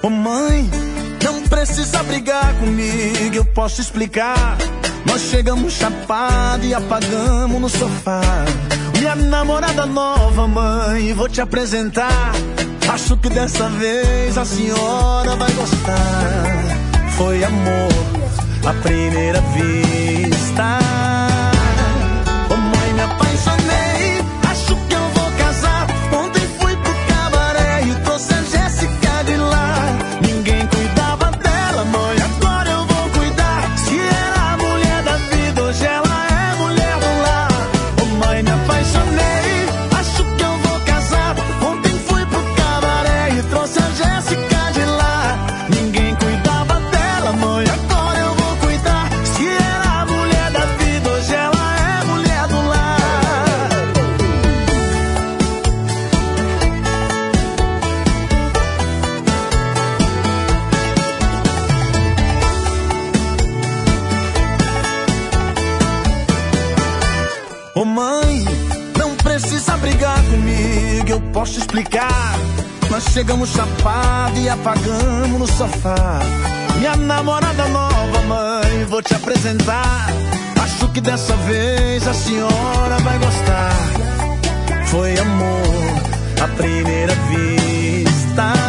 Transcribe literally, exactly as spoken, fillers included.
Ô mãe, não precisa brigar comigo, eu posso explicar. Nós chegamos chapado e apagamos no sofá. Minha namorada nova, mãe, vou te apresentar. Acho que dessa vez a senhora vai gostar. Foi amor à primeira vista. Ô mãe, me apaixonei, acho que eu vou casar. Ontem fui pro cabaré e trouxe a Jéssica de lá. Ninguém cuidava dela, mãe, agora eu vou cuidar. Se era a mulher da vida, hoje ela é mulher do lar. Ô mãe, me apaixonei, acho que eu vou casar. Ontem fui pro cabaré e trouxe a Jéssica de lá. Ninguém cuidava dela, mãe, agora eu vou cuidar. Se era a mulher da vida, hoje ela é mulher do lar. Ô mãe, não precisa brigar comigo, eu posso explicar. Nós chegamos chapado e apagamos no sofá. Minha namorada nova, mãe, vou te apresentar. Acho que dessa vez a senhora vai gostar. Foi amor à primeira vista.